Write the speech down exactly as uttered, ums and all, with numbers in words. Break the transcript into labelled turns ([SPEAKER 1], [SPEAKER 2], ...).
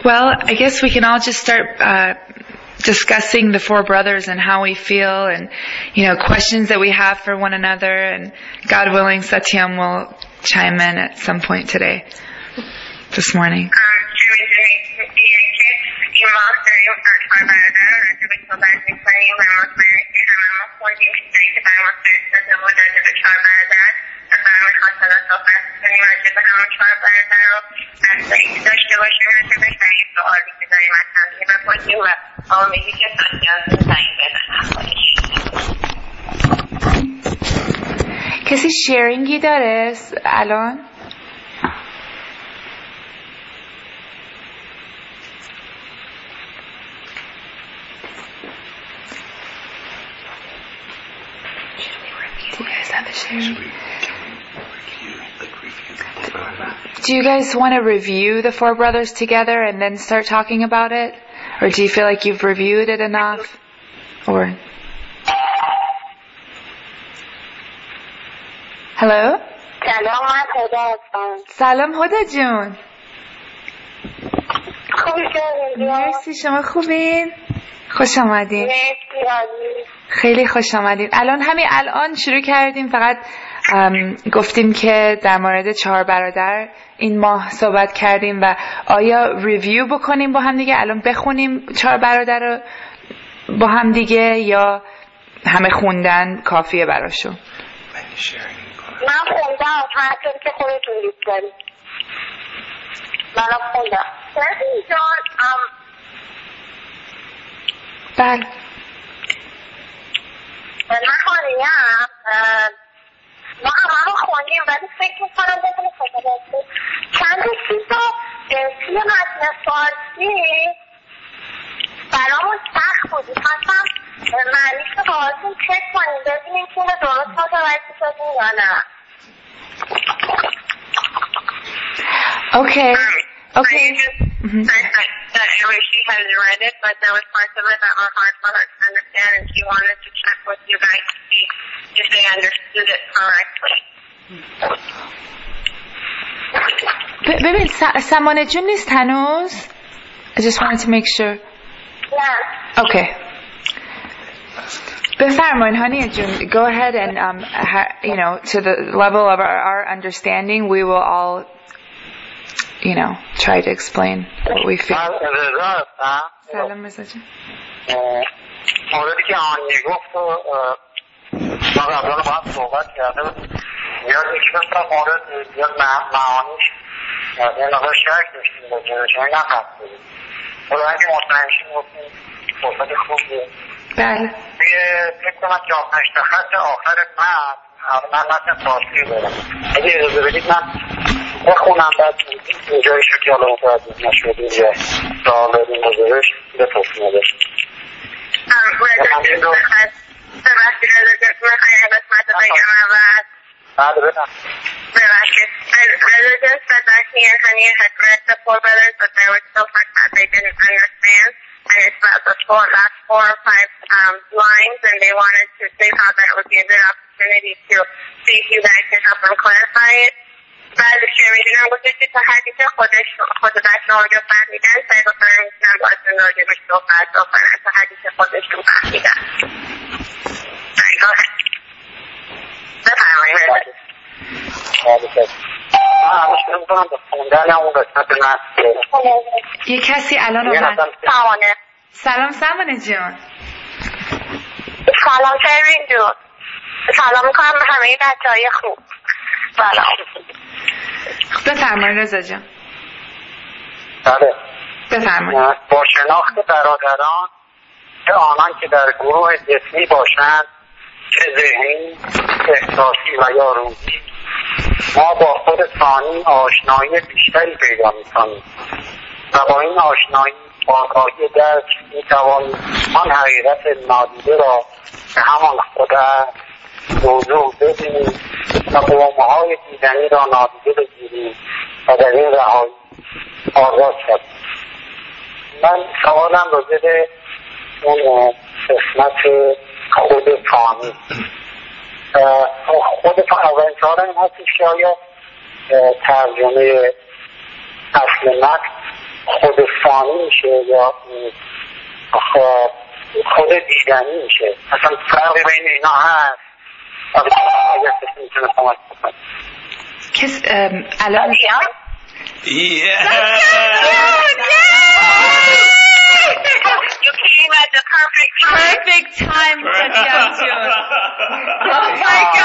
[SPEAKER 1] Well, I guess we can all just start uh, discussing the four brothers and how we feel and, you know, questions that we have for one another. And God willing, Satyam will chime in at some point today, this morning. کسی شیرینگی داره الان؟ Do you guys want to review the four brothers together and then start talking about it? Or do you feel like you've reviewed it enough? Or Hello?
[SPEAKER 2] سلام هدا هستم.
[SPEAKER 1] سلام هدا جون.
[SPEAKER 2] خوبی شدید؟
[SPEAKER 1] مرسی، شما خوبین؟ خوش آمدین.
[SPEAKER 2] مرسی عالی.
[SPEAKER 1] خیلی خوش آمدین. الان همین الان شروع کردیم، فقط گفتیم که در مورد چهار برادر این ماه صحبت کردیم و آیا ریویو بکنیم با هم دیگه، الان بخونیم چهار برادر رو با هم دیگه یا همه خوندن کافیه براشون؟
[SPEAKER 2] من خوندم هر طور که خودتون دوست دارید. من خوندم. نسیم جان
[SPEAKER 1] بله
[SPEAKER 2] من خانیم ما همه رو خوندیم ولی فکر میکنم بکنم خودم چند چیزا توی متن فارسی برامون سخت بود. خواستم معنیش رو باهاتون چک کنیم ببینیم که درست متوجه شدیم یا نه.
[SPEAKER 1] Okay. Okay.
[SPEAKER 2] Mm-hmm. That, that, that she has read it, but there was parts of it that were hard for her to understand, and she wanted to check with you guys to see if they understood it correctly.
[SPEAKER 1] ببین سمانه جون نیست هنوز؟ I just wanted to make sure.
[SPEAKER 2] Yeah.
[SPEAKER 1] Okay. بفرمایید هانیه جون. Go ahead and um, ha, you know, to the level of our, our understanding, we will all, you know, try to explain what we feel. سلام رضا جون.
[SPEAKER 3] موردی که آنیه گفت و ما قبلا با هم صحبت کردم یاد میکنم تا مورد یاد معانیش یه نظر شرک داشتیم با جنشنه نفت بودیم حالا اگه مطمئنشیم گفتیم صحبت خوب بود.
[SPEAKER 1] بله
[SPEAKER 3] فکر کنم که آخرشت خط آخر من من مثل فارسی دارم اگه اجازه بدید من بخونم بعد اینجایی شد که حالا متوجه نشد اینجا سوال این مزارش بپرسیم ازش
[SPEAKER 2] ببخشید رضا جان میخوایی قسمت رو بگم اول
[SPEAKER 3] بله بدم
[SPEAKER 2] ببخشید رضا جان said that he and Hani had read the four brothers but there was so much that they didn't understand and it's about the four, last four or five um, lines and they wanted to, they thought that would be a good opportunity to see if you guys can help them clarify it. بعد شمیدونم گفتش که تا حدی که خودش خود بچه ها رو فهمیدن سعی بکنم میتونم باشون راجع بهش صحبت بکنم تا حدی که خودشون فهمیدن. بفرمایید.
[SPEAKER 1] یه کسی الان آمد.
[SPEAKER 2] سلامانه.
[SPEAKER 1] سلام سلامانه جون.
[SPEAKER 2] سلام شیرین جون. سلام میکنم به همه بچه های خوب. سلام.
[SPEAKER 1] بفرمایید رضا جان.
[SPEAKER 3] بله.
[SPEAKER 1] بفرمایید.
[SPEAKER 3] با شناخت برادران که آنان که در گروه جسمی باشند چه ذهنی، احساسی و یا روحی ما با خود ثانی آشنایی بیشتری پیدا می‌کنیم و با این آشنایی آگاهی درک می‌توانیم آن حقیقت نادیده را به همان خود موضوع ببینیم و قوم‌های دیدنی را نادیده بگیریم و در این رهایی آغاز شدیم. من سوالم راجع به اون قسمت خود فانی خود اولین سوال این هستش که آیا ترجمه اصل متن خود فانی میشه یا خود دیدنی میشه؟ اصلا فرقی بین اینا هست؟ اگر کسی میتونه کمک بکنه.
[SPEAKER 1] کس الان
[SPEAKER 4] Yeah.
[SPEAKER 2] You came at the perfect time.
[SPEAKER 1] perfect time.
[SPEAKER 4] Perfect.
[SPEAKER 1] Oh my God.